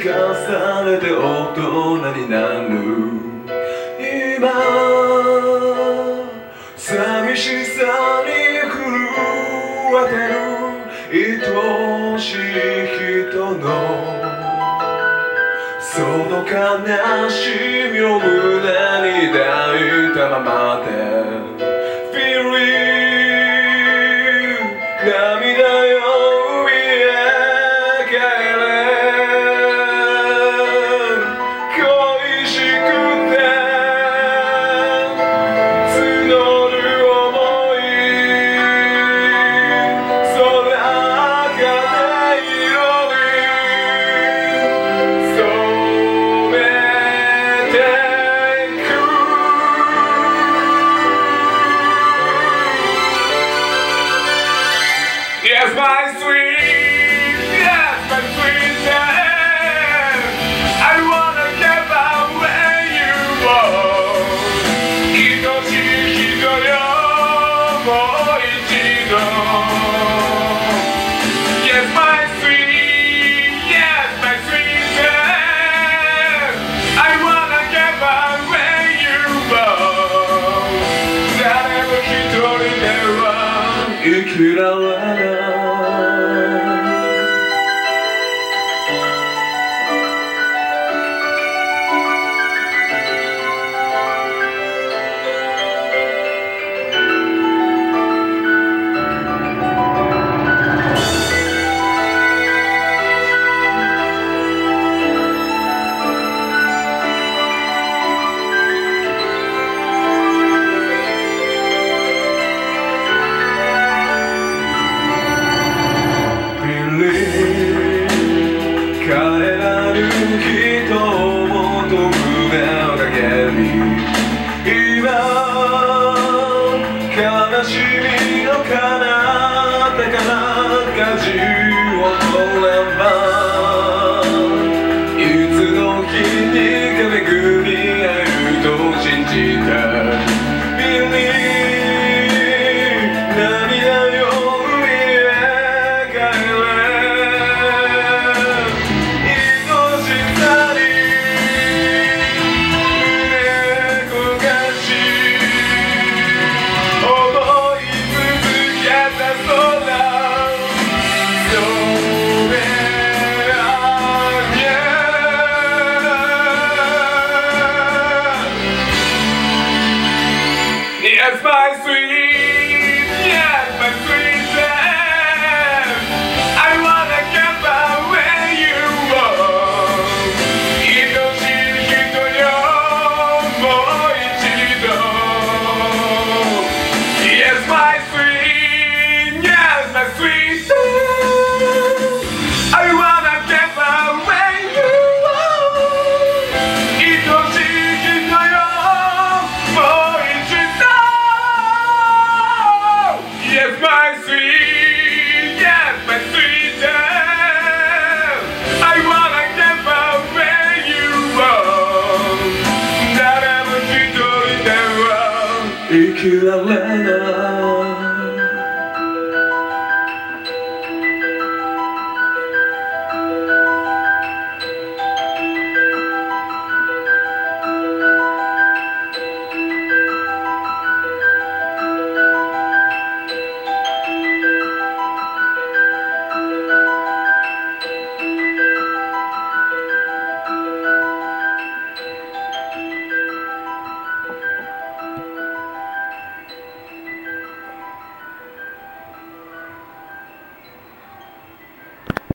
重ねて大人になる今寂しさに震わてる愛しい人のその悲しみを胸に抱いたままで Feeling 涙よ見え返れ恋しくて募る想い空がないように染めてく Yes, my sweet, yes, my sweet love. I wanna get away you are. 愛しい人よ、もう一度。Yes, my sweet, yes, my sweet love. I wanna get away you are. 誰も一人では生きられない。彼らに人を求めだけに今悲しみの彼方から舵を取ればいつの日にか巡り会えると信じたYes, my sweet, yes, my sweet love. I wanna get away you are. 愛しい人よ、もう一度。Yes, my sweet, yes, my sweet love. I wanna get away you are. 愛しい人よ、もう一度。Yes, my sweet, yes, my sweet love. I wanna get away you are. 誰も一人では生きられない